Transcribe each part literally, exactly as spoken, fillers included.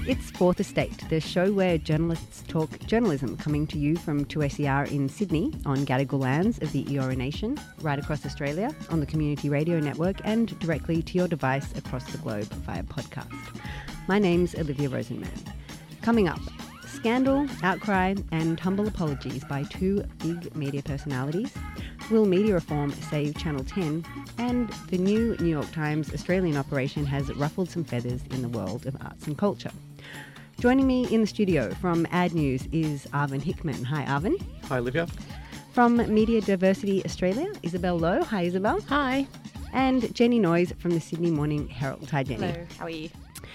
It's Fourth Estate, the show where journalists talk journalism, coming to you from two A C R in Sydney on Gadigal lands of the Eora Nation, right across Australia on the Community Radio Network and directly to your device across the globe via podcast. My name's Olivia Rosenman. Coming up, scandal, outcry and humble apologies by two big media personalities. Will media reform save Channel ten? And the new New York Times Australian operation has ruffled some feathers in the world of arts and culture. Joining me in the studio from Ad News is Arvin Hickman. Hi, Arvin. Hi, Olivia. From Media Diversity Australia, Isabel Lowe. Hi, Isabel. Hi. And Jenny Noyes from the Sydney Morning Herald. Hi, Jenny. Hello. How are you?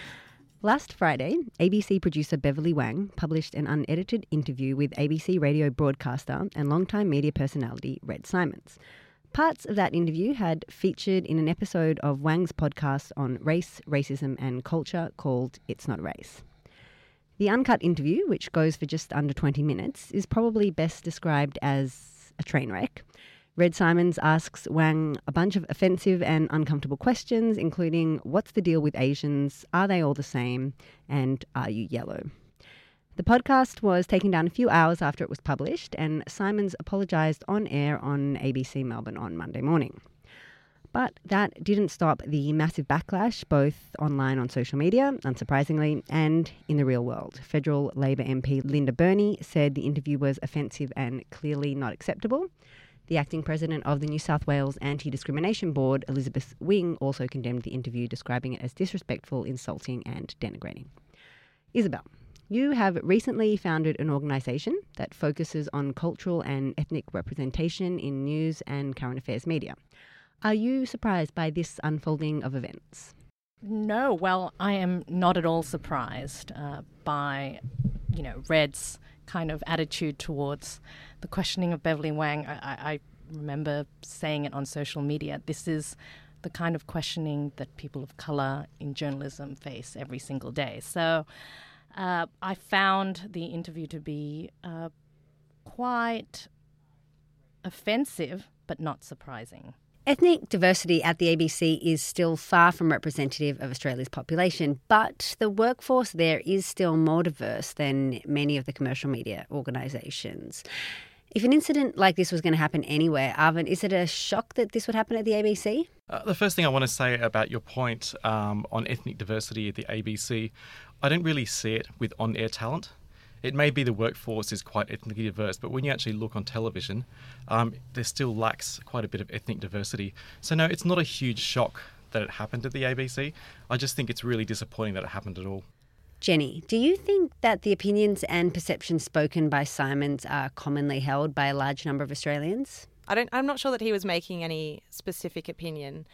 Last Friday, A B C producer Beverly Wang published an unedited interview with A B C radio broadcaster and longtime media personality Red Symons. Parts of that interview had featured in an episode of Wang's podcast on race, racism and culture called It's Not a Race. The uncut interview, which goes for just under twenty minutes, is probably best described as a train wreck. Red Symons asks Wang a bunch of offensive and uncomfortable questions, including what's the deal with Asians, are they all the same, and are you yellow? The podcast was taken down a few hours after it was published, and Symons apologised on air on A B C Melbourne on Monday morning. But that didn't stop the massive backlash, both online on social media, unsurprisingly, and in the real world. Federal Labor M P Linda Burney said the interview was offensive and clearly not acceptable. The acting president of the New South Wales Anti-Discrimination Board, Elizabeth Wing, also condemned the interview, describing it as disrespectful, insulting and denigrating. Isabel, you have recently founded an organisation that focuses on cultural and ethnic representation in news and current affairs media. Are you surprised by this unfolding of events? No, well, I am not at all surprised uh, by, you know, Red's kind of attitude towards the questioning of Beverly Wang. I, I, I remember saying it on social media. This is the kind of questioning that people of colour in journalism face every single day. So uh, I found the interview to be uh, quite offensive, but not surprising. Ethnic diversity at the A B C is still far from representative of Australia's population, but the workforce there is still more diverse than many of the commercial media organisations. If an incident like this was going to happen anywhere, Arvin, is it a shock that this would happen at the A B C? Uh, the first thing I want to say about your point um, on ethnic diversity at the A B C, I don't really see it with on-air talent. It may be the workforce is quite ethnically diverse, but when you actually look on television, um, there still lacks quite a bit of ethnic diversity. So no, it's not a huge shock that it happened at the A B C. I just think it's really disappointing that it happened at all. Jenny, do you think that the opinions and perceptions spoken by Symons are commonly held by a large number of Australians? I don't, I'm not sure that he was making any specific opinion.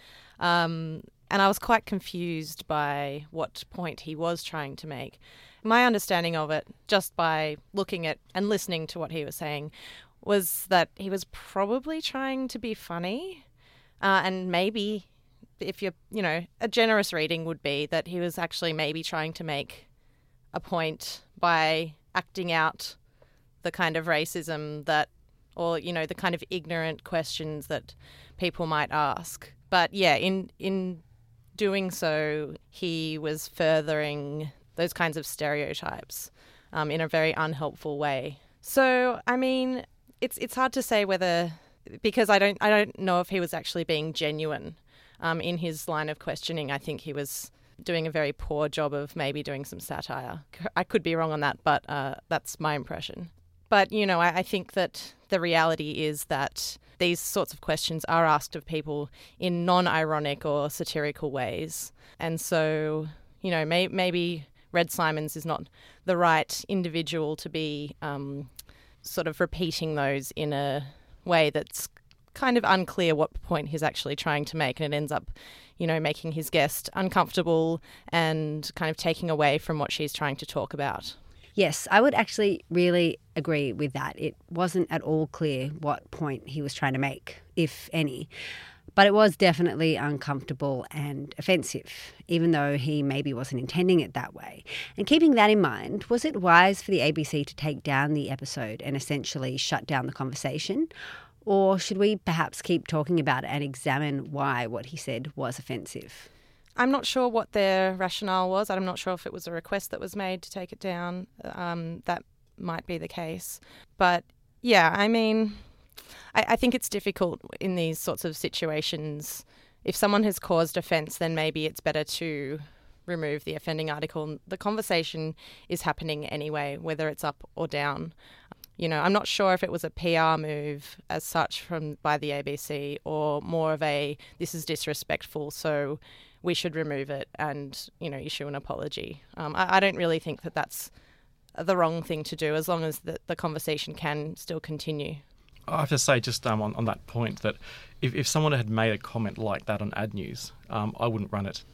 Um, and I was quite confused by what point he was trying to make. My understanding of it, just by looking at and listening to what he was saying, was that he was probably trying to be funny. Uh, and maybe, if you're, you know, a generous reading would be that he was actually maybe trying to make a point by acting out the kind of racism that, or, you know, the kind of ignorant questions that people might ask. But yeah, in in doing so, he was furthering those kinds of stereotypes um, in a very unhelpful way. So, I mean, it's it's hard to say whether, because I don't I don't know if he was actually being genuine um, in his line of questioning. I think he was doing a very poor job of maybe doing some satire. I could be wrong on that, but uh, that's my impression. But, you know, I, I think that the reality is that these sorts of questions are asked of people in non-ironic or satirical ways. And so, you know, may, maybe Red Symons is not the right individual to be um, sort of repeating those in a way that's kind of unclear what point he's actually trying to make, and it ends up, you know, making his guest uncomfortable and kind of taking away from what she's trying to talk about. Yes, I would actually really agree with that. It wasn't at all clear what point he was trying to make, if any. But it was definitely uncomfortable and offensive, even though he maybe wasn't intending it that way. And keeping that in mind, was it wise for the A B C to take down the episode and essentially shut down the conversation? Or should we perhaps keep talking about it and examine why what he said was offensive? I'm not sure what their rationale was. I'm not sure if it was a request that was made to take it down. Um, that might be the case. But yeah, I mean, I, I think it's difficult in these sorts of situations. If someone has caused offence, then maybe it's better to remove the offending article. The conversation is happening anyway, whether it's up or down. You know, I'm not sure if it was a P R move as such from by the A B C or more of a this is disrespectful, so we should remove it and, you know, issue an apology. Um, I, I don't really think that that's the wrong thing to do as long as the, the conversation can still continue. I have to say, just um, on, on that point, that if, if someone had made a comment like that on Ad News, um, I wouldn't run it.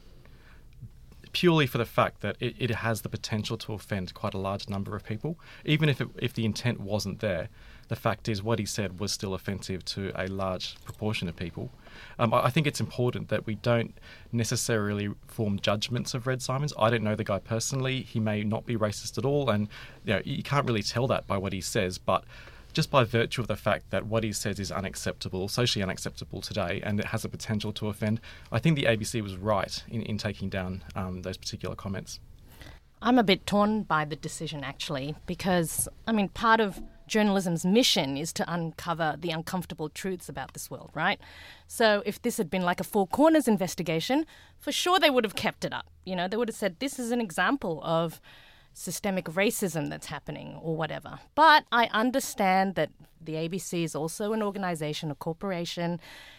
Purely for the fact that it, it has the potential to offend quite a large number of people. Even if it, if the intent wasn't there, the fact is what he said was still offensive to a large proportion of people. Um, I, I think it's important that we don't necessarily form judgments of Red Symons. I don't know the guy personally. He may not be racist at all, and you know, you can't really tell that by what he says, but just by virtue of the fact that what he says is unacceptable, socially unacceptable today, and it has the potential to offend, I think the A B C was right in, in taking down um, those particular comments. I'm a bit torn by the decision, actually, because, I mean, part of journalism's mission is to uncover the uncomfortable truths about this world, right? So if this had been like a Four Corners investigation, for sure they would have kept it up. You know, they would have said, this is an example of systemic racism that's happening or whatever. But I understand that the A B C is also an organisation, a corporation,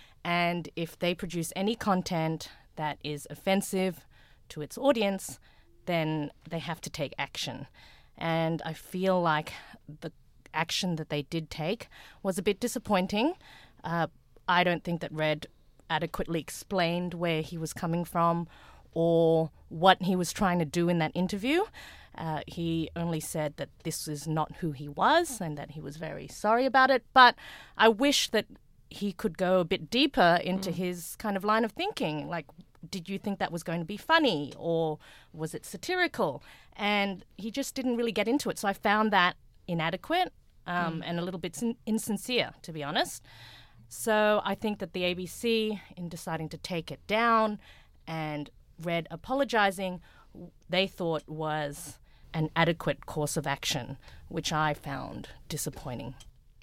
and if they produce any content that is offensive to its audience, then they have to take action. And I feel like the action that they did take was a bit disappointing. Uh, I don't think that Red adequately explained where he was coming from or what he was trying to do in that interview. Uh, he only said that this is not who he was and that he was very sorry about it. But I wish that he could go a bit deeper into mm. his kind of line of thinking. Like, did you think that was going to be funny or was it satirical? And he just didn't really get into it. So I found that inadequate um, mm. and a little bit sin- insincere, to be honest. So I think that the A B C, in deciding to take it down and Red apologising, they thought was an adequate course of action, which I found disappointing.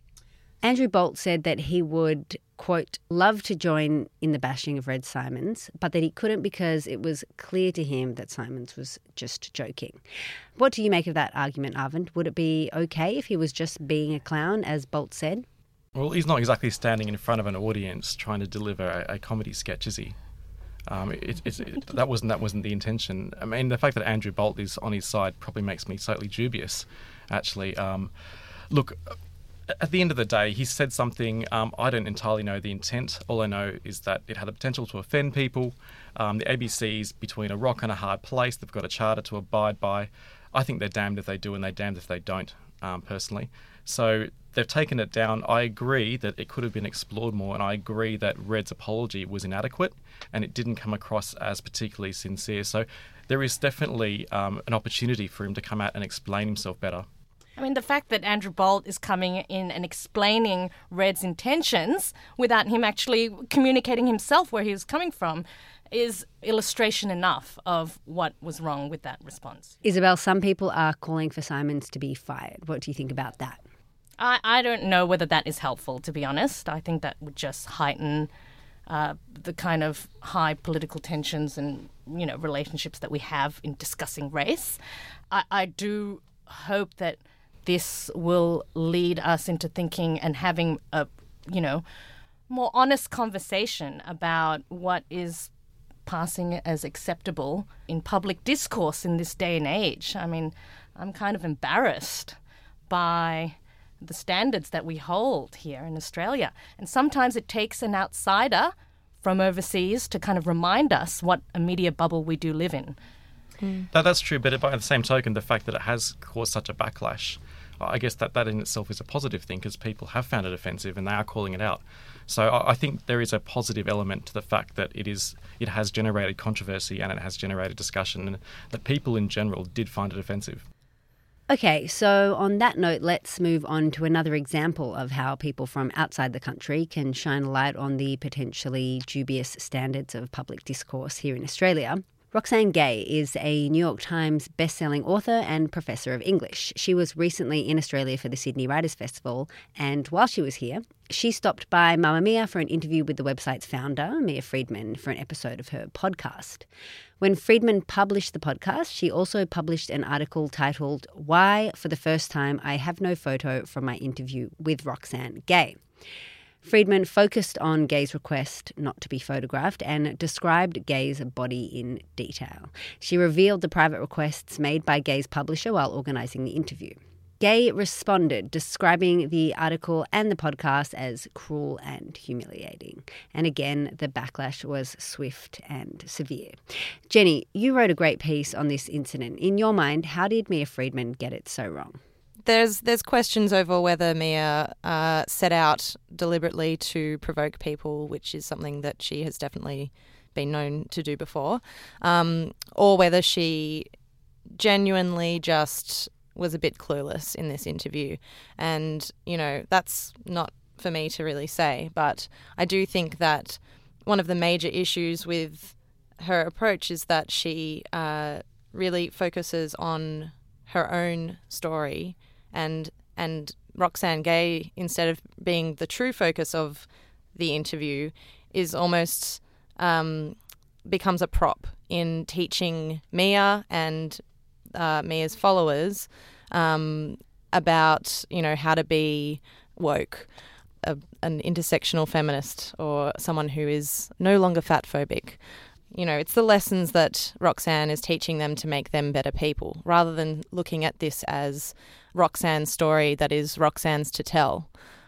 Andrew Bolt said that he would, quote, love to join in the bashing of Red Symons, but that he couldn't because it was clear to him that Symons was just joking. What do you make of that argument, Arvind? Would it be okay if he was just being a clown, as Bolt said? Well, he's not exactly standing in front of an audience trying to deliver a, a comedy sketch, is he? Um, it, it, it, that wasn't that wasn't the intention. I mean, the fact that Andrew Bolt is on his side probably makes me slightly dubious, actually. Um, look, at the end of the day, he said something. Um, I don't entirely know the intent. All I know is that it had the potential to offend people. Um, the A B C's between a rock and a hard place. They've got a charter to abide by. I think they're damned if they do and they're damned if they don't, um, personally. So they've taken it down. I agree that it could have been explored more, and I agree that Red's apology was inadequate and it didn't come across as particularly sincere. So there is definitely um, an opportunity for him to come out and explain himself better. I mean, the fact that Andrew Bolt is coming in and explaining Red's intentions without him actually communicating himself where he was coming from is illustration enough of what was wrong with that response. Isabel, some people are calling for Symons to be fired. What do you think about that? I, I don't know whether that is helpful, to be honest. I think that would just heighten uh, the kind of high political tensions and, you know, relationships that we have in discussing race. I, I do hope that this will lead us into thinking and having a, you know, more honest conversation about what is passing as acceptable in public discourse in this day and age. I mean, I'm kind of embarrassed by the standards that we hold here in Australia. And sometimes it takes an outsider from overseas to kind of remind us what a media bubble we do live in. Mm. That, that's true, but by the same token, the fact that it has caused such a backlash, I guess that, that in itself is a positive thing because people have found it offensive and they are calling it out. So I, I think there is a positive element to the fact that it is it has generated controversy and it has generated discussion and that people in general did find it offensive. Okay, so on that note, let's move on to another example of how people from outside the country can shine a light on the potentially dubious standards of public discourse here in Australia. Roxane Gay is a New York Times bestselling author and professor of English. She was recently in Australia for the Sydney Writers' Festival, and while she was here, she stopped by Mamamia for an interview with the website's founder, Mia Freedman, for an episode of her podcast. When Freedman published the podcast, she also published an article titled "Why, for the First Time, I Have No Photo from My Interview with Roxane Gay." Freedman focused on Gay's request not to be photographed and described Gay's body in detail. She revealed the private requests made by Gay's publisher while organising the interview. Gay responded, describing the article and the podcast as cruel and humiliating. And again, the backlash was swift and severe. Jenny, you wrote a great piece on this incident. In your mind, how did Mia Freedman get it so wrong? There's there's questions over whether Mia uh, set out deliberately to provoke people, which is something that she has definitely been known to do before, um, or whether she genuinely just was a bit clueless in this interview. And, you know, that's not for me to really say, but I do think that one of the major issues with her approach is that she uh, really focuses on her own story. And and Roxane Gay, instead of being the true focus of the interview, is almost um, becomes a prop in teaching Mia and uh, Mia's followers um, about, you know, how to be woke, a, an intersectional feminist, or someone who is no longer fat phobic. You know, it's the lessons that Roxane is teaching them to make them better people, rather than looking at this as Roxane's story that is Roxane's to tell.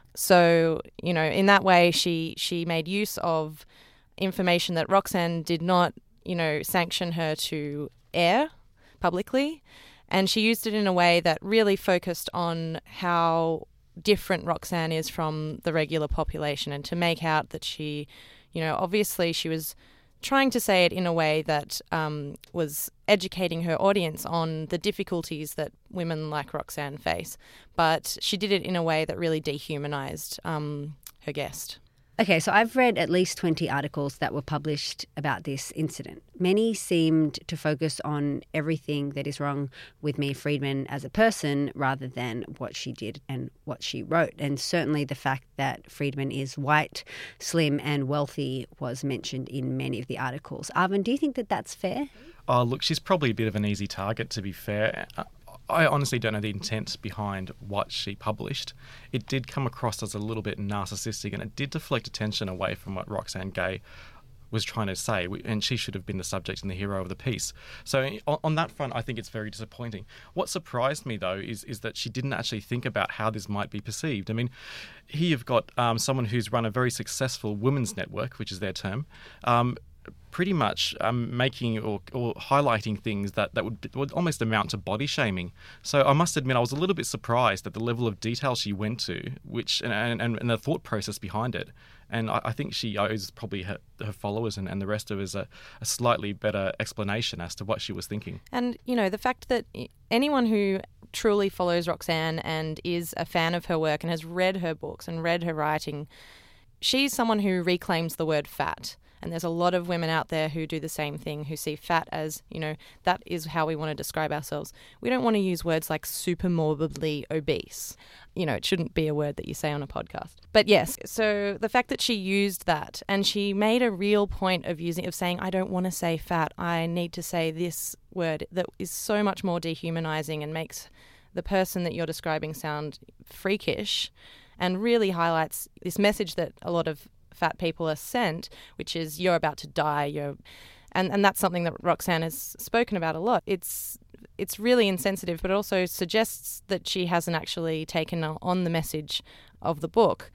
So, you know, in that way, she she made use of information that Roxane did not, you know, sanction her to air publicly, and she used it in a way that really focused on how different Roxane is from the regular population, and to make out that she, you know, obviously she was trying to say it in a way that um, was educating her audience on the difficulties that women like Roxane face. But she did it in a way that really dehumanised um, her guest. Okay, so I've read at least twenty articles that were published about this incident. Many seemed to focus on everything that is wrong with Mia Freedman as a person rather than what she did and what she wrote. And certainly the fact that Freedman is white, slim and wealthy was mentioned in many of the articles. Arvin, do you think that that's fair? Oh, look, she's probably a bit of an easy target, to be fair. I honestly don't know the intent behind what she published. It did come across as a little bit narcissistic, and it did deflect attention away from what Roxane Gay was trying to say, and she should have been the subject and the hero of the piece. So on that front, I think it's very disappointing. What surprised me, though, is is that she didn't actually think about how this might be perceived. I mean, here you've got um, someone who's run a very successful women's network, which is their term, um, pretty much um, making or, or highlighting things that, that would, would almost amount to body shaming. So I must admit I was a little bit surprised at the level of detail she went to, which and, and, and the thought process behind it. And I, I think she owes probably her, her followers and, and the rest of us a, a slightly better explanation as to what she was thinking. And, you know, the fact that anyone who truly follows Roxane and is a fan of her work and has read her books and read her writing, she's someone who reclaims the word fat. And there's a lot of women out there who do the same thing, who see fat as, you know, that is how we want to describe ourselves. We don't want to use words like super morbidly obese. You know, it shouldn't be a word that you say on a podcast. But yes, so the fact that she used that, and she made a real point of using, of saying, I don't want to say fat, I need to say this word, that is so much more dehumanizing and makes the person that you're describing sound freakish, and really highlights this message that a lot of fat people are sent, which is you're about to die, you're and, and that's something that Roxane has spoken about a lot. It's it's really insensitive, but also suggests that she hasn't actually taken on the message of the book.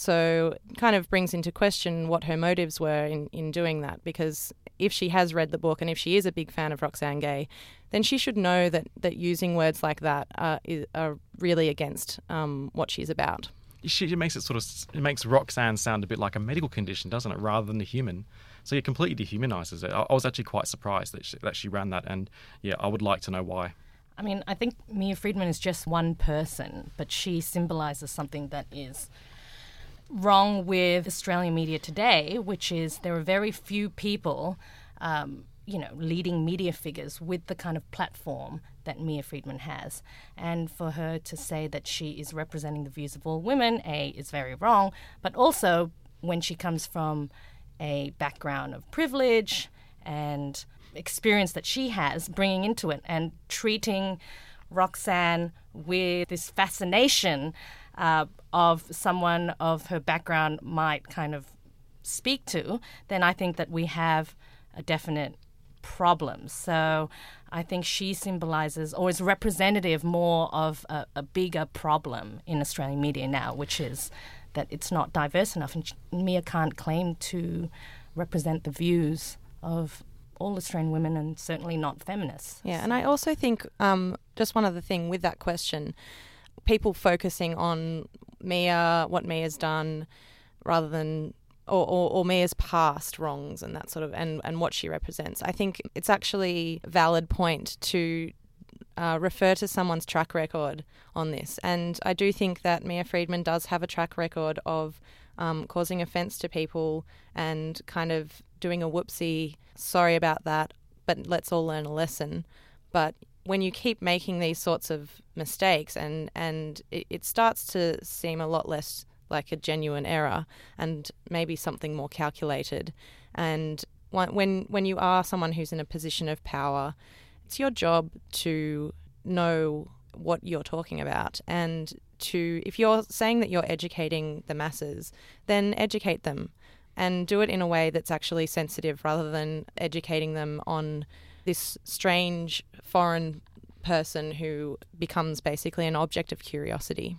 So it kind of brings into question what her motives were in, in doing that, because if she has read the book and if she is a big fan of Roxane Gay, then she should know that, that using words like that are, is, are really against um, what she's about. She makes it sort of it makes Roxane sound a bit like a medical condition, doesn't it, rather than a human? So it completely dehumanises it. I, I was actually quite surprised that she, that she ran that, and yeah, I would like to know why. I mean, I think Mia Freedman is just one person, but she symbolises something that is wrong with Australian media today, which is there are very few people, um, you know, leading media figures with the kind of platform that Mia Freedman has. And for her to say that she is representing the views of all women, A, is very wrong, but also when she comes from a background of privilege and experience that she has, bringing into it and treating Roxanne with this fascination uh, of someone of her background might kind of speak to, then I think that we have a definite problem. So I think she symbolises or is representative more of a, a bigger problem in Australian media now, which is that it's not diverse enough, and Mia can't claim to represent the views of all Australian women, and certainly not feminists. Yeah, and I also think um, just one other thing with that question, people focusing on Mia, what Mia's done, rather than or, or, or Mia's past wrongs and that sort of and, and what she represents. I think it's actually a valid point to uh, refer to someone's track record on this, and I do think that Mia Freedman does have a track record of um, causing offence to people and kind of doing a whoopsie, sorry about that, but let's all learn a lesson. But when you keep making these sorts of mistakes and, and it, it starts to seem a lot less like a genuine error and maybe something more calculated. And when when you are someone who's in a position of power, it's your job to know what you're talking about, and to, if you're saying that you're educating the masses, then educate them. And do it in a way that's actually sensitive rather than educating them on this strange foreign person who becomes basically an object of curiosity.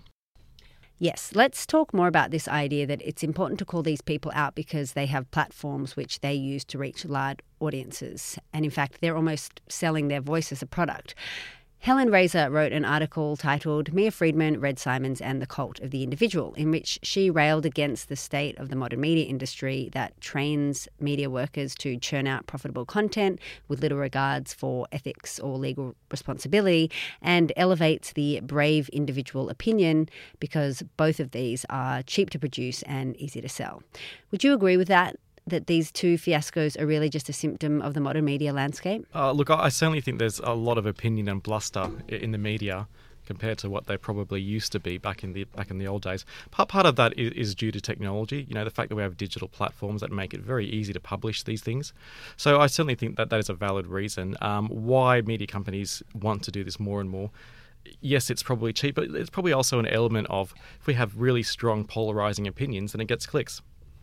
Yes, let's talk more about this idea that it's important to call these people out because they have platforms which they use to reach large audiences. And in fact, they're almost selling their voice as a product. Helen Razer wrote an article titled Mia Freedman, Red Simons and the Cult of the Individual, in which she railed against the state of the modern media industry that trains media workers to churn out profitable content with little regards for ethics or legal responsibility, and elevates the brave individual opinion because both of these are cheap to produce and easy to sell. Would you agree with that? That these two fiascos are really just a symptom of the modern media landscape? Uh, look, I certainly think there's a lot of opinion and bluster in the media compared to what they probably used to be back in the back in the old days. Part part of that is, is due to technology. You know, the fact that we have digital platforms that make it very easy to publish these things. So I certainly think that that is a valid reason um, why media companies want to do this more and more. Yes, it's probably cheap, but it's probably also an element of if we have really strong polarizing opinions, then it gets clicks.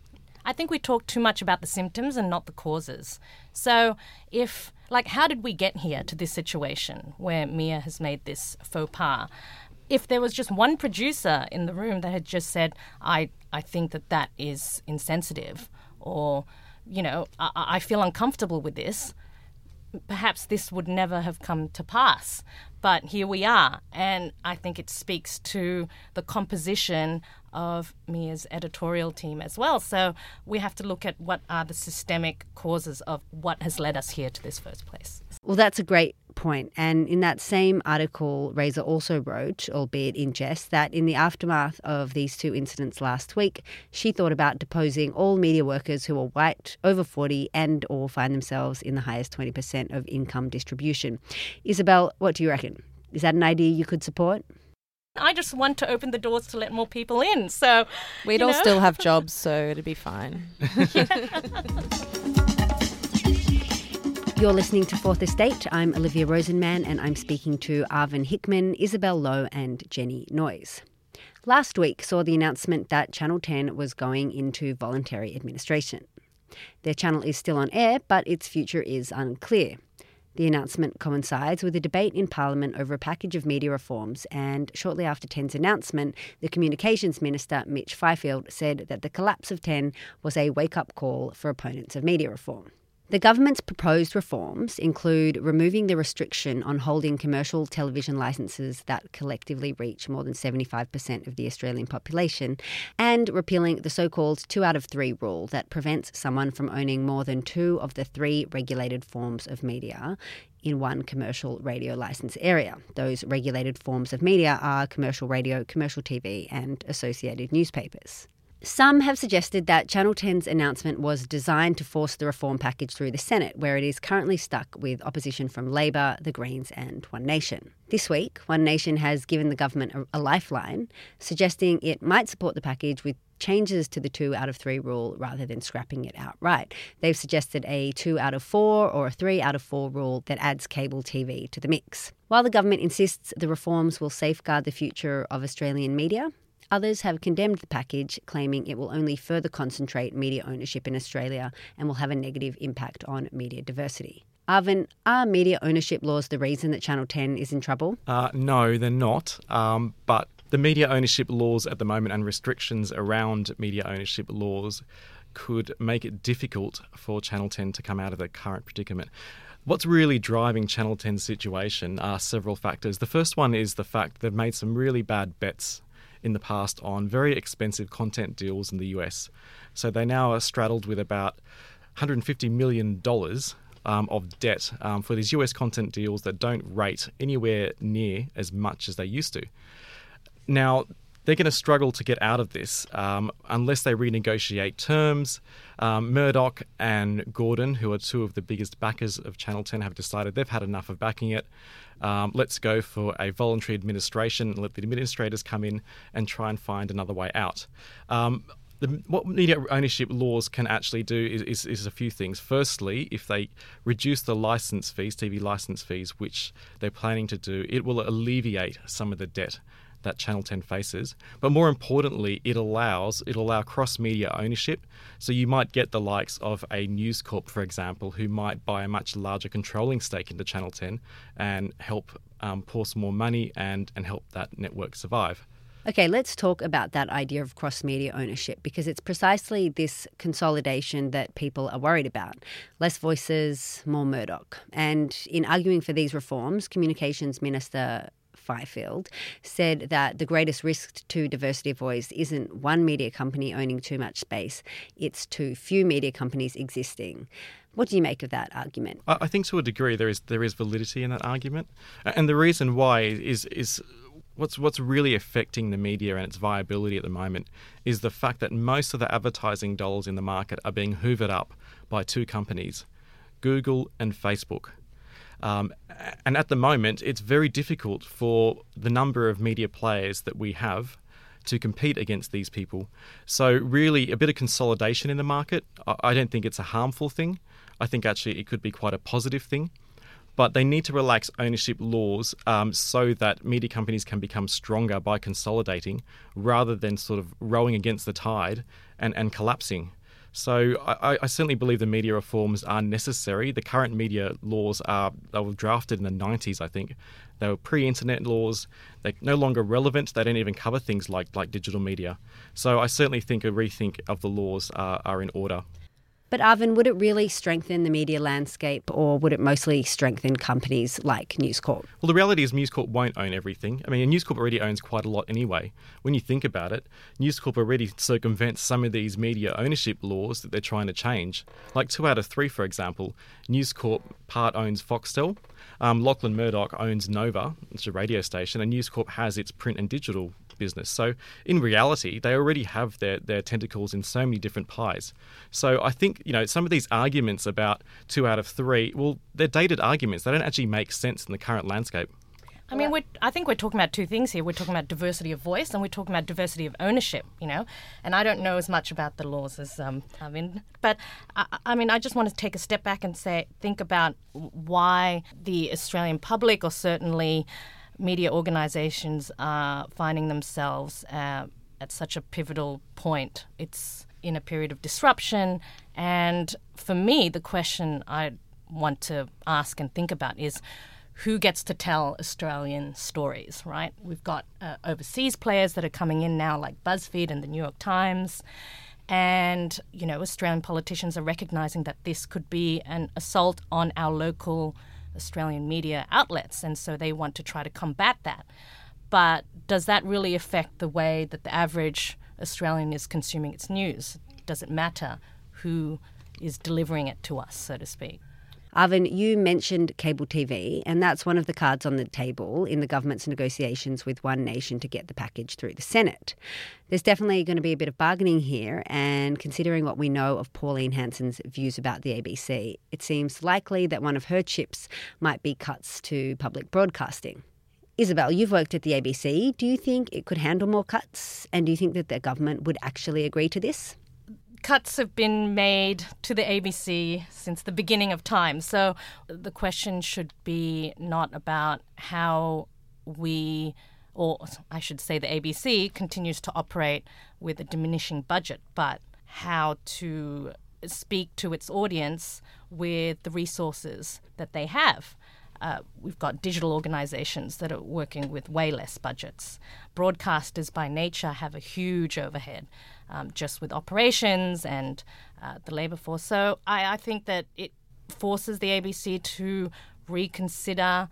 I think we talk too much about the symptoms and not the causes. So if, like, how did we get here to this situation where Mia has made this faux pas? If there was just one producer in the room that had just said, I, I think that that is insensitive, or, you know, I, I feel uncomfortable with this, perhaps this would never have come to pass. But here we are, and I think it speaks to the composition of Mia's editorial team as well. So we have to look at what are the systemic causes of what has led us here to this first place. Well, that's a great point. And in that same article, Razer also wrote, albeit in jest, that in the aftermath of these two incidents last week, she thought about deposing all media workers who are white, over forty, and or find themselves in the highest twenty percent of income distribution. Isabel, what do you reckon? Is that an idea you could support? I just want to open the doors to let more people in. So we'd all know. still have jobs, so it'd be fine. You're listening to Fourth Estate. I'm Olivia Rosenman, and I'm speaking to Arvin Hickman, Isabel Lowe and Jenny Noyes. Last week saw the announcement that Channel ten was going into voluntary administration. Their channel is still on air, but its future is unclear. The announcement coincides with a debate in Parliament over a package of media reforms, and shortly after ten's announcement, the Communications Minister, Mitch Fifield, said that the collapse of ten was a wake-up call for opponents of media reform. The government's proposed reforms include removing the restriction on holding commercial television licences that collectively reach more than seventy-five percent of the Australian population, and repealing the so-called two out of three rule that prevents someone from owning more than two of the three regulated forms of media in one commercial radio licence area. Those regulated forms of media are commercial radio, commercial T V and associated newspapers. Some have suggested that Channel ten's announcement was designed to force the reform package through the Senate, where it is currently stuck with opposition from Labor, the Greens and One Nation. This week, One Nation has given the government a, a lifeline, suggesting it might support the package with changes to the two out of three rule rather than scrapping it outright. They've suggested a two out of four or a three out of four rule that adds cable T V to the mix. While the government insists the reforms will safeguard the future of Australian media, others have condemned the package, claiming it will only further concentrate media ownership in Australia and will have a negative impact on media diversity. Arvin, are media ownership laws the reason that Channel ten is in trouble? Uh, no, they're not. Um, but the media ownership laws at the moment and restrictions around media ownership laws could make it difficult for Channel ten to come out of the current predicament. What's really driving Channel ten's situation are several factors. The first one is the fact they've made some really bad bets in the past on very expensive content deals in the U S. So they now are straddled with about one hundred fifty million dollars um, of debt um, for these U S content deals that don't rate anywhere near as much as they used to. Now, they're going to struggle to get out of this um, unless they renegotiate terms. Um, Murdoch and Gordon, who are two of the biggest backers of Channel ten, have decided they've had enough of backing it. Um, let's go for a voluntary administration and let the administrators come in and try and find another way out. Um, the, what media ownership laws can actually do is, is, is a few things. Firstly, if they reduce the licence fees, T V licence fees, which they're planning to do, it will alleviate some of the debt that Channel ten faces. But more importantly, it allows it'll allow cross-media ownership. So you might get the likes of a News Corp, for example, who might buy a much larger controlling stake into Channel ten and help um, pour some more money and, and help that network survive. Okay, let's talk about that idea of cross-media ownership, because it's precisely this consolidation that people are worried about. Less voices, more Murdoch. And in arguing for these reforms, Communications Minister Fifield said that the greatest risk to diversity of voice isn't one media company owning too much space, it's too few media companies existing. What do you make of that argument? I think to a degree there is there is validity in that argument. And the reason why is is what's what's really affecting the media and its viability at the moment is the fact that most of the advertising dollars in the market are being hoovered up by two companies, Google and Facebook. Um, and at the moment, it's very difficult for the number of media players that we have to compete against these people. So really, a bit of consolidation in the market, I don't think it's a harmful thing. I think actually it could be quite a positive thing. But they need to relax ownership laws um, so that media companies can become stronger by consolidating rather than sort of rowing against the tide and, and collapsing. So I, I certainly believe the media reforms are necessary. The current media laws are they were drafted in the nineties, I think. They were pre-internet laws. They're no longer relevant. They don't even cover things like, like digital media. So I certainly think a rethink of the laws are, are in order. But Arvin, would it really strengthen the media landscape, or would it mostly strengthen companies like News Corp? Well, the reality is News Corp won't own everything. I mean, News Corp already owns quite a lot anyway. When you think about it, News Corp already circumvents some of these media ownership laws that they're trying to change. Like two out of three, for example, News Corp part owns Foxtel. Um, Lachlan Murdoch owns Nova, it's a radio station, and News Corp has its print and digital business. So in reality, they already have their, their tentacles in so many different pies. So I think, you know, some of these arguments about two out of three, well, they're dated arguments. They don't actually make sense in the current landscape. I mean, we're, I think we're talking about two things here. We're talking about diversity of voice and we're talking about diversity of ownership, you know. And I don't know as much about the laws as um, I mean, but I, I mean, I just want to take a step back and say, think about why the Australian public, or certainly media organisations, are finding themselves uh, at such a pivotal point. It's in a period of disruption. And for me, the question I want to ask and think about is, who gets to tell Australian stories, right? We've got uh, overseas players that are coming in now, like BuzzFeed and the New York Times. And, you know, Australian politicians are recognising that this could be an assault on our local Australian media outlets, and so they want to try to combat that. But does that really affect the way that the average Australian is consuming its news? Does it matter who is delivering it to us, so to speak? Arvin, you mentioned cable T V, and that's one of the cards on the table in the government's negotiations with One Nation to get the package through the Senate. There's definitely going to be a bit of bargaining here, and considering what we know of Pauline Hanson's views about the A B C, it seems likely that one of her chips might be cuts to public broadcasting. Isabel, you've worked at the A B C. Do you think it could handle more cuts, and do you think that the government would actually agree to this? Cuts have been made to the A B C since the beginning of time. So the question should be not about how we, or I should say the A B C, continues to operate with a diminishing budget, but how to speak to its audience with the resources that they have. Uh, we've got digital organisations that are working with way less budgets. Broadcasters by nature have a huge overhead um, just with operations and uh, the labour force. So I, I think that it forces the A B C to reconsider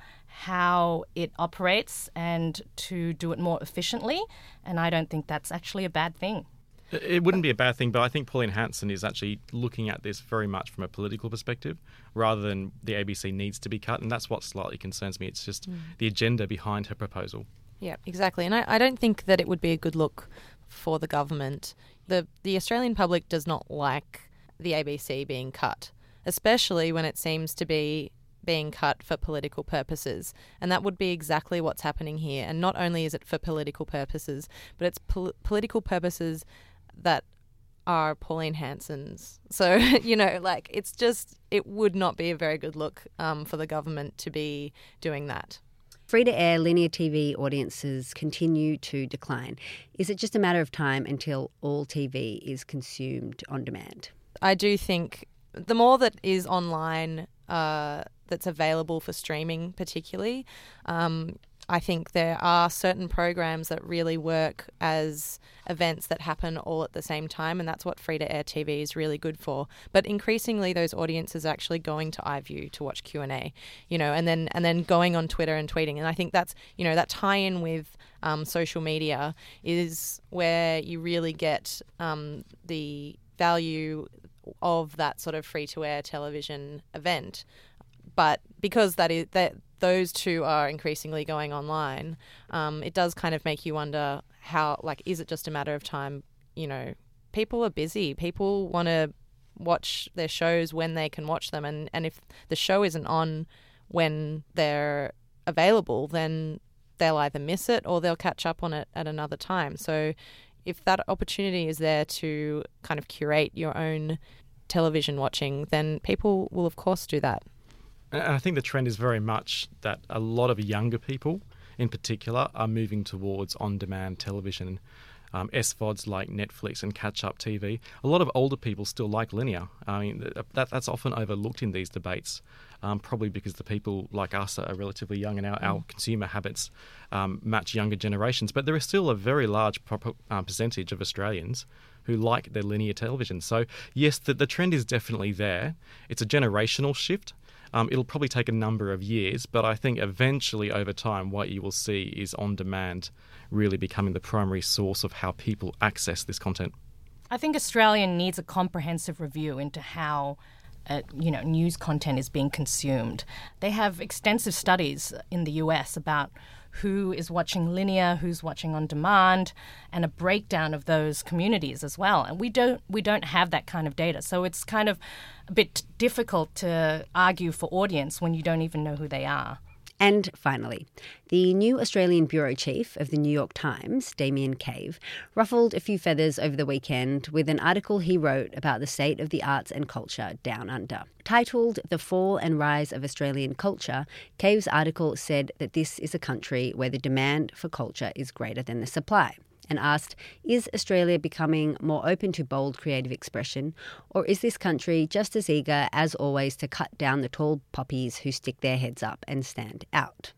how it operates and to do it more efficiently. And I don't think that's actually a bad thing. It wouldn't be a bad thing, but I think Pauline Hanson is actually looking at this very much from a political perspective rather than the A B C needs to be cut, and that's what slightly concerns me. It's just mm. the agenda behind her proposal. Yeah, exactly. And I, I don't think that it would be a good look for the government. The, the Australian public does not like the A B C being cut, especially when it seems to be being cut for political purposes. And that would be exactly what's happening here. And not only is it for political purposes, but it's pol- political purposes that are Pauline Hanson's. So, you know, like, it's just, it would not be a very good look um, for the government to be doing that. Free-to-air linear T V audiences continue to decline. Is it just a matter of time until all T V is consumed on demand? I do think the more that is online, uh, that's available for streaming particularly, um, I think there are certain programs that really work as events that happen all at the same time, and that's what free-to-air T V is really good for. But increasingly, those audiences are actually going to iView to watch Q and A, you know, and then and then going on Twitter and tweeting. And I think that's, you know, that tie-in with um, social media is where you really get um, the value of that sort of free-to-air television event. But because that is that. those two are increasingly going online, um, it does kind of make you wonder how, like, is it just a matter of time? You know, people are busy. People want to watch their shows when they can watch them. And, and if the show isn't on when they're available, then they'll either miss it or they'll catch up on it at another time. So if that opportunity is there to kind of curate your own television watching, then people will, of course, do that. And I think the trend is very much that a lot of younger people, in particular, are moving towards on-demand television, um, S V O Ds like Netflix and catch-up T V. A lot of older people still like linear. I mean, that, that's often overlooked in these debates, um, probably because the people like us are relatively young and our, mm. our consumer habits um, match younger generations. But there is still a very large pro- uh, percentage of Australians who like their linear television. So, yes, the, the trend is definitely there. It's a generational shift. Um, it'll probably take a number of years, but I think eventually over time what you will see is on-demand really becoming the primary source of how people access this content. I think Australia needs a comprehensive review into how uh, you know, news content is being consumed. They have extensive studies in the U S about who is watching linear, who's watching on demand, and a breakdown of those communities as well. And we don't we don't have that kind of data. So it's kind of a bit difficult to argue for audience when you don't even know who they are. And finally, the new Australian bureau chief of the New York Times, Damien Cave, ruffled a few feathers over the weekend with an article he wrote about the state of the arts and culture down under. Titled The Fall and Rise of Australian Culture, Cave's article said that this is a country where the demand for culture is greater than the supply, and asked, is Australia becoming more open to bold creative expression, or is this country just as eager as always to cut down the tall poppies who stick their heads up and stand out?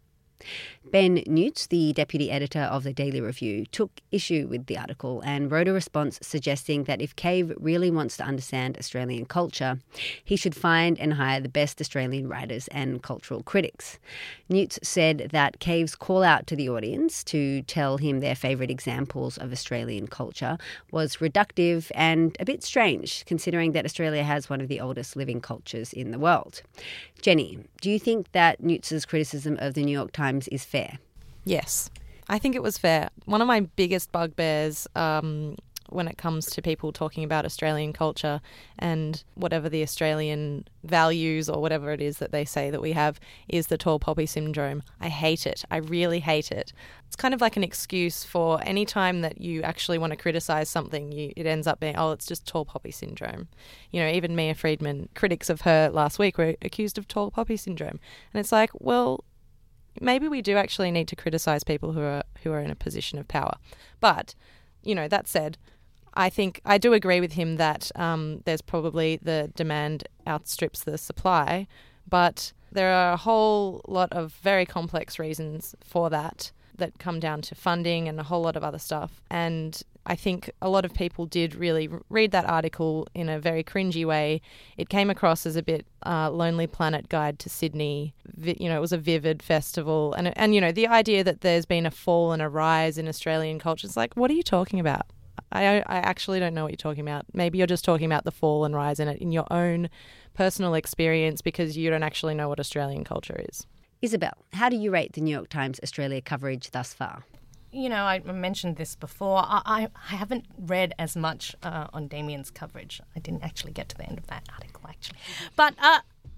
Ben Newts, the deputy editor of the Daily Review, took issue with the article and wrote a response suggesting that if Cave really wants to understand Australian culture, he should find and hire the best Australian writers and cultural critics. Newts said that Cave's call out to the audience to tell him their favourite examples of Australian culture was reductive and a bit strange, considering that Australia has one of the oldest living cultures in the world. Jenny, do you think that Newts' criticism of the New York Times is fair? Yes, I think it was fair. One of my biggest bugbears um, when it comes to people talking about Australian culture and whatever the Australian values or whatever it is that they say that we have is the tall poppy syndrome. I hate it. I really hate it. It's kind of like an excuse for any time that you actually want to criticise something, you, it ends up being, oh, it's just tall poppy syndrome. You know, even Mia Friedman, critics of her last week were accused of tall poppy syndrome. And it's like, well, maybe we do actually need to criticise people who are who are in a position of power. But, you know, that said, I think I do agree with him that um, there's probably the demand outstrips the supply, but there are a whole lot of very complex reasons for that that come down to funding and a whole lot of other stuff. And I think a lot of people did really read that article in a very cringy way. It came across as a bit uh, Lonely Planet Guide to Sydney. Vi- you know, it was a vivid festival. And, and, you know, the idea that there's been a fall and a rise in Australian culture, it's like, what are you talking about? I, I actually don't know what you're talking about. Maybe you're just talking about the fall and rise in it in your own personal experience because you don't actually know what Australian culture is. Isabel, how do you rate the New York Times Australia coverage thus far? You know, I mentioned this before. I, I, I haven't read as much uh, on Damien's coverage. I didn't actually get to the end of that article, actually. But uh,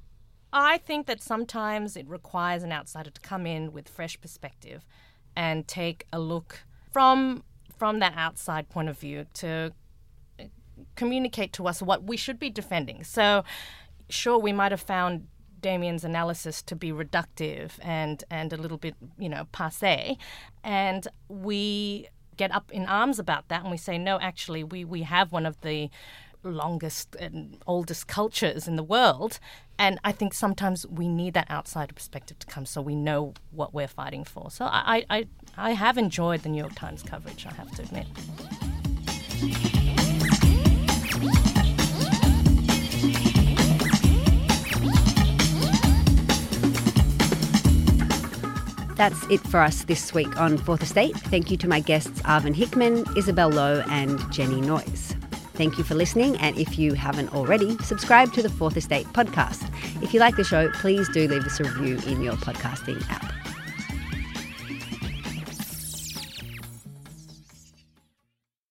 I think that sometimes it requires an outsider to come in with fresh perspective and take a look from from that outside point of view to communicate to us what we should be defending. So, sure, we might have found Damien's analysis to be reductive and, and a little bit, you know, passé. And we get up in arms about that and we say, no, actually, we, we have one of the longest and oldest cultures in the world. And I think sometimes we need that outsider perspective to come so we know what we're fighting for. So I, I, I have enjoyed the New York Times coverage, I have to admit. That's it for us this week on Fourth Estate. Thank you to my guests Arvin Hickman, Isabel Lowe and Jenny Noyes. Thank you for listening, and if you haven't already, subscribe to the Fourth Estate podcast. If you like the show, please do leave us a review in your podcasting app.